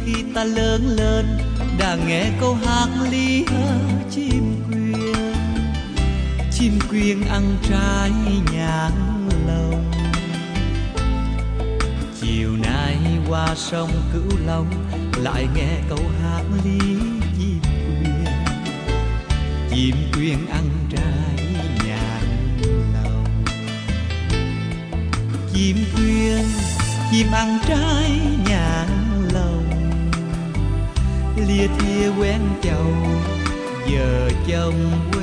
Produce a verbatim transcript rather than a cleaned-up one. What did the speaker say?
khi ta lớn lên đã nghe câu hát ly hơ chim quyên. Chim quyên ăn trái nhãn lồng. Chiều nay qua sông Cửu Long lại nghe câu hát ly chim quyên. Chim quyên ăn trái nhãn lồng. Chim quyên, chim ăn trái nhãn lồng. Lia thia quen chầu, giờ chồng